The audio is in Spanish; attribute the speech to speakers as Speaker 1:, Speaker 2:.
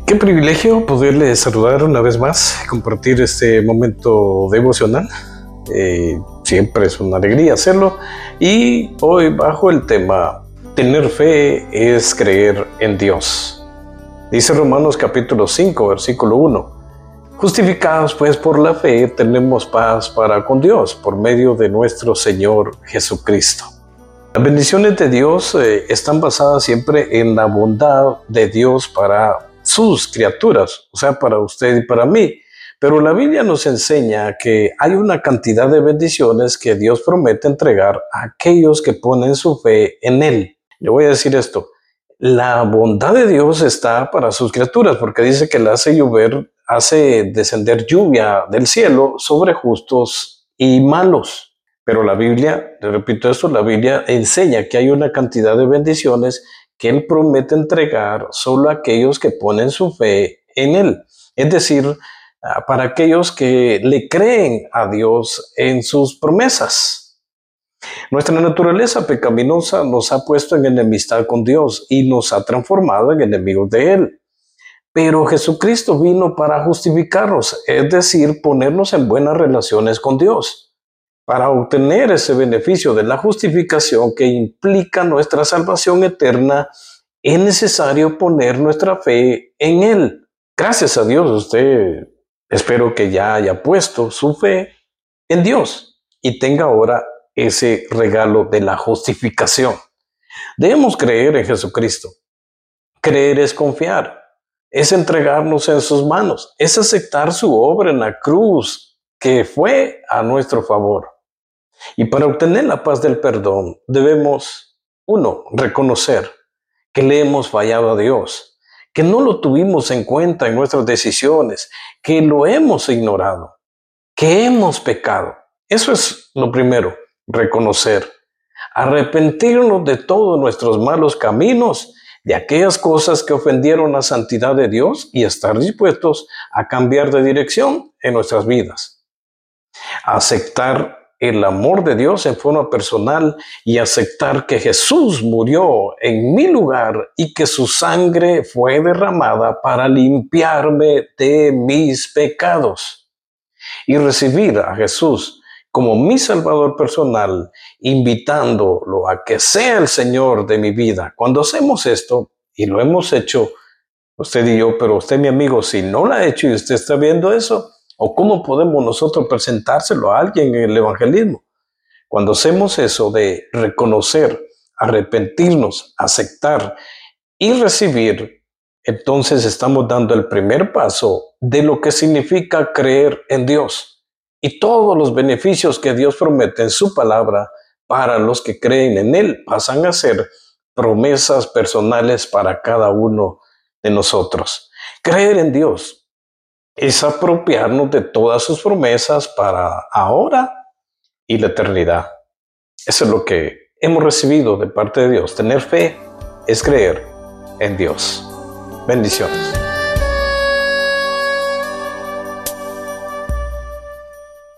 Speaker 1: Qué privilegio poderles saludar una vez más, compartir este momento devocional. Siempre es una alegría hacerlo. Y hoy bajo el tema, tener fe es creer en Dios. Dice Romanos capítulo 5, versículo 1. Justificados pues por la fe, tenemos paz para con Dios por medio de nuestro Señor Jesucristo. Las bendiciones de Dios están basadas siempre en la bondad de Dios para sus criaturas, o sea, para usted y para mí. Pero la Biblia nos enseña que hay una cantidad de bendiciones que Dios promete entregar a aquellos que ponen su fe en Él. Le voy a decir esto, la bondad de Dios está para sus criaturas, porque dice que le hace llover, hace descender lluvia del cielo sobre justos y malos. Pero la Biblia, le repito esto, la Biblia enseña que hay una cantidad de bendiciones que Él promete entregar solo a aquellos que ponen su fe en Él. Es decir, para aquellos que le creen a Dios en sus promesas. Nuestra naturaleza pecaminosa nos ha puesto en enemistad con Dios y nos ha transformado en enemigos de Él. Pero Jesucristo vino para justificarnos, es decir, ponernos en buenas relaciones con Dios. Para obtener ese beneficio de la justificación que implica nuestra salvación eterna, es necesario poner nuestra fe en Él. Gracias a Dios, usted espero que ya haya puesto su fe en Dios y tenga ahora ese regalo de la justificación. Debemos creer en Jesucristo. Creer es confiar, es entregarnos en sus manos, es aceptar su obra en la cruz que fue a nuestro favor. Y para obtener la paz del perdón debemos, 1, reconocer que le hemos fallado a Dios, que no lo tuvimos en cuenta en nuestras decisiones, que lo hemos ignorado, que hemos pecado. Eso es lo primero, reconocer, arrepentirnos de todos nuestros malos caminos, de aquellas cosas que ofendieron la santidad de Dios y estar dispuestos a cambiar de dirección en nuestras vidas. Aceptar el amor de Dios en forma personal y aceptar que Jesús murió en mi lugar y que su sangre fue derramada para limpiarme de mis pecados. Y recibir a Jesús como mi Salvador personal, invitándolo a que sea el Señor de mi vida. Cuando hacemos esto, y lo hemos hecho usted y yo, pero usted, mi amigo, si no lo ha hecho y usted está viendo eso, ¿o cómo podemos nosotros presentárselo a alguien en el evangelismo? Cuando hacemos eso de reconocer, arrepentirnos, aceptar y recibir, entonces estamos dando el primer paso de lo que significa creer en Dios y todos los beneficios que Dios promete en su palabra para los que creen en Él pasan a ser promesas personales para cada uno de nosotros. Creer en Dios es apropiarnos de todas sus promesas para ahora y la eternidad. Eso es lo que hemos recibido de parte de Dios. Tener fe es creer en Dios. Bendiciones.